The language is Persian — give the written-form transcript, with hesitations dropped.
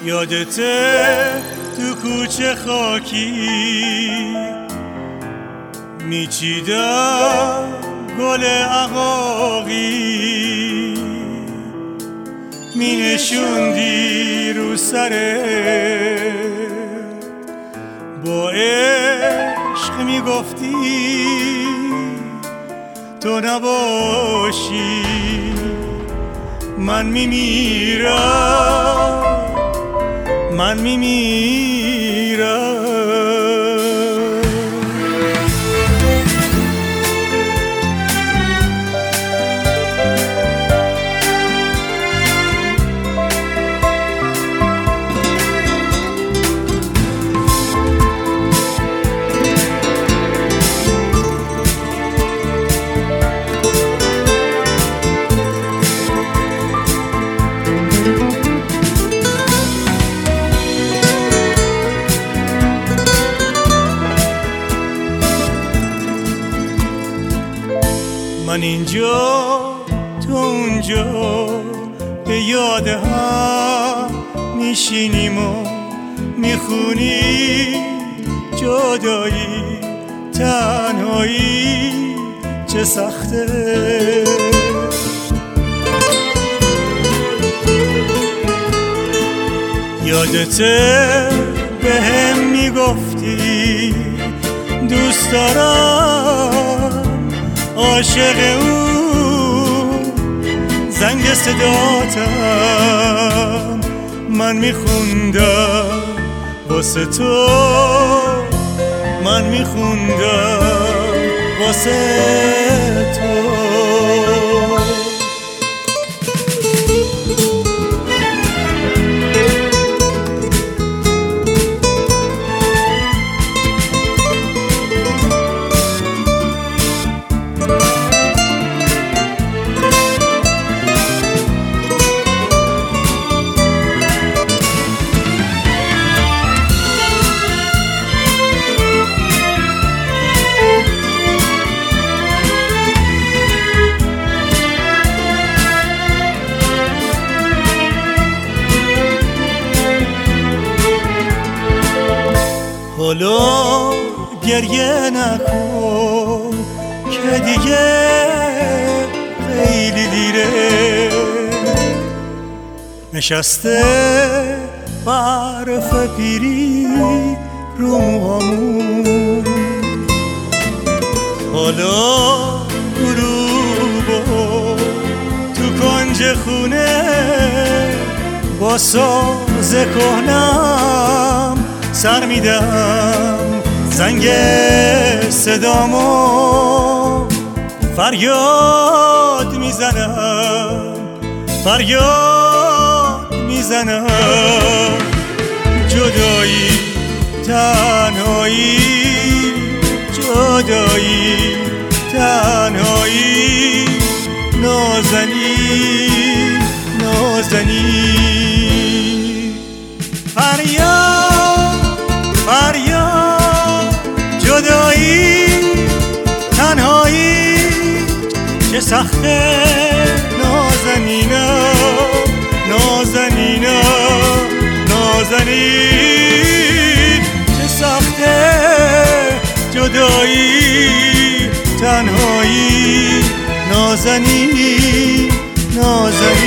یادته تو کوچه خاکی میچیدم گل عقاقی، مینشوندی رو سرت با عشق میگفتی تو نباشی من میمیرم، من میمیرم. من اینجا تو اونجا به یاد هم میشینیم و میخونی جدایی تنهایی چه سخته. یادته به هم میگفتی دوست دارم، عاشق اون زنگ صداتم من میخوندم واسه تو، من میخوندم واسه تو. حالا گریه نکن که دیگه خیلی دیره، نشسته برف پیری رو موهامون. حالا غروبو تو کنج خونه با ساز کهنم سر میدم، زنگ صدامو فریاد میزنم، فریاد میزنم. جدایی تنهایی، جدایی تنهایی، نازنی نازنی. فریاد فریاد جدایی تنهایی چه سخته. نازنینا نازنینا نازنین چه سخته. جدایی تنهایی نازنین نازنین.